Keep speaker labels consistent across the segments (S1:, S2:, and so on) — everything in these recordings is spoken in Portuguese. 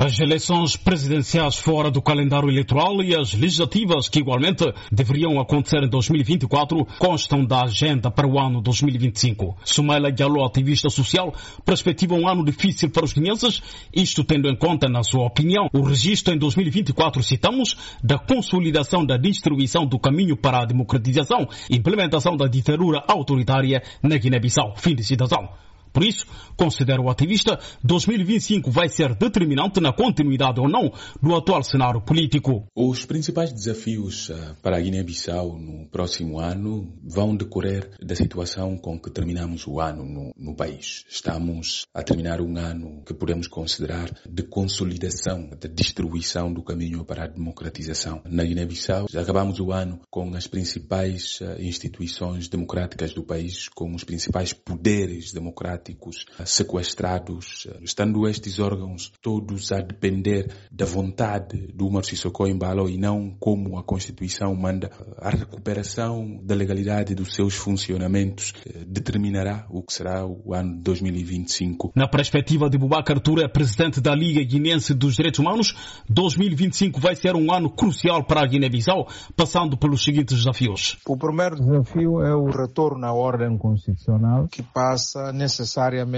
S1: As eleições presidenciais fora do calendário eleitoral e as legislativas, que igualmente deveriam acontecer em 2024, constam da agenda para o ano 2025. Soumaila Diallo, ativista social, perspectiva um ano difícil para os guineenses, isto tendo em conta, na sua opinião, o registro em 2024, citamos, da consolidação da distribuição do caminho para a democratização e implementação da ditadura autoritária na Guiné-Bissau. Fim de citação. Por isso, considera o ativista, 2025 vai ser determinante na continuidade ou não do atual cenário político.
S2: Os principais desafios para a Guiné-Bissau no próximo ano vão decorrer da situação com que terminamos o ano no país. Estamos a terminar um ano que podemos considerar de consolidação, de distribuição do caminho para a democratização na Guiné-Bissau. Acabamos o ano com as principais instituições democráticas do país, com os principais poderes democráticos sequestrados, estando estes órgãos todos a depender da vontade do Umar Sissoko Embalo e não como a Constituição manda. A recuperação da legalidade dos seus funcionamentos determinará o que será o ano de 2025.
S1: Na perspectiva de Boubacar Touré, presidente da Liga Guinense dos Direitos Humanos, 2025 vai ser um ano crucial para a Guiné-Bissau, passando pelos seguintes desafios.
S3: O primeiro desafio é o retorno à ordem constitucional, que passa necessariamente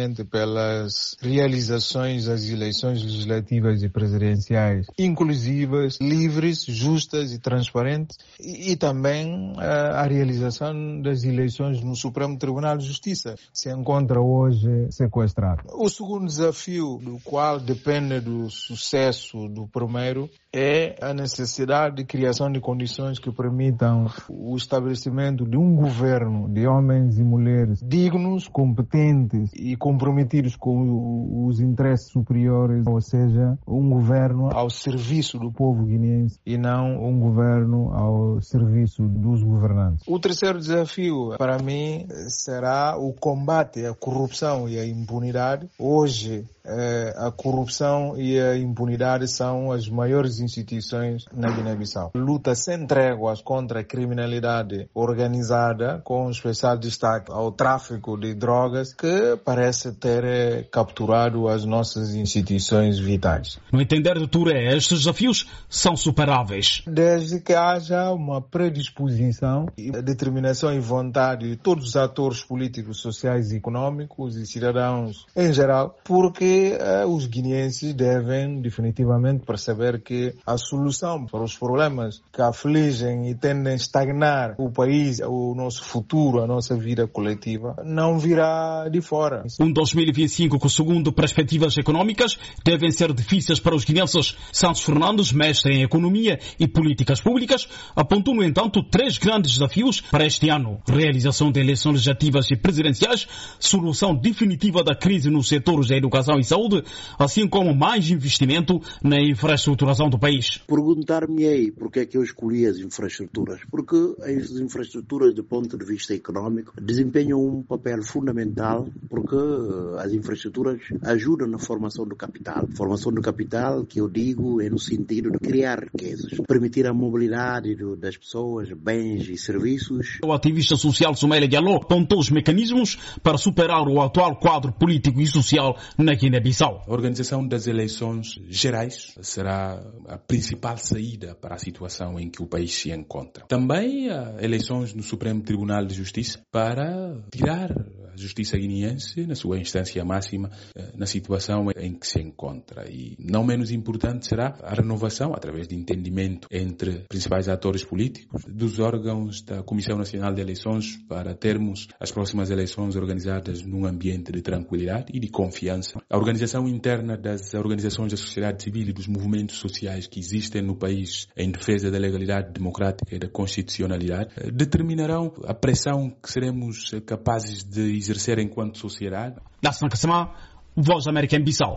S3: pelas realizações das eleições legislativas e presidenciais inclusivas, livres, justas e transparentes, e também a realização das eleições no Supremo Tribunal de Justiça, que se encontra hoje sequestrado. O segundo desafio, do qual depende do sucesso do primeiro, é a necessidade de criação de condições que permitam o estabelecimento de um governo de homens e mulheres dignos, competentes e comprometidos com os interesses superiores, ou seja, um governo ao serviço do povo guineense e não um governo ao serviço dos governantes. O terceiro desafio, para mim, será o combate à corrupção e à impunidade. Hoje, a corrupção e a impunidade são as maiores instituições na Guiné-Bissau. Luta sem tréguas contra a criminalidade organizada, com especial destaque ao tráfico de drogas, que parece ter capturado as nossas instituições vitais.
S1: No entender de Touré, estes desafios são superáveis.
S3: Desde que haja uma predisposição, determinação e vontade de todos os atores políticos, sociais e econômicos e cidadãos em geral, porque os guineenses devem definitivamente perceber que a solução para os problemas que afligem e tendem a estagnar o país, o nosso futuro, a nossa vida coletiva, não virá de fora.
S1: Um 2025 que, segundo perspectivas económicas, devem ser difíceis para os guineenses. Santos Fernandes, mestre em economia e políticas públicas, apontou, no entanto, 3 grandes desafios para este ano: realização de eleições legislativas e presidenciais, solução definitiva da crise nos setores da educação e saúde, assim como mais investimento na infraestruturação do país.
S4: Perguntar-me-ei porque é que eu escolhi as infraestruturas. Porque as infraestruturas, do ponto de vista económico, desempenham um papel fundamental, porque as infraestruturas ajudam na formação do capital. Formação do capital, que eu digo, é no sentido de criar riquezas, permitir a mobilidade das pessoas, bens e serviços.
S1: O ativista social Soumaila Diallo apontou os mecanismos para superar o atual quadro político e social na Guiné-Bissau.
S2: A organização das eleições gerais será a principal saída para a situação em que o país se encontra. Também eleições no Supremo Tribunal de Justiça para tirar a justiça guineense, na sua instância máxima, na situação em que se encontra. E não menos importante será a renovação, através de entendimento entre principais atores políticos, dos órgãos da Comissão Nacional de Eleições, para termos as próximas eleições organizadas num ambiente de tranquilidade e de confiança. A organização interna das organizações da sociedade civil e dos movimentos sociais que existem no país em defesa da legalidade democrática e da constitucionalidade determinarão a pressão que seremos capazes de exercer enquanto sociedade.
S1: Voz da América em Bissau.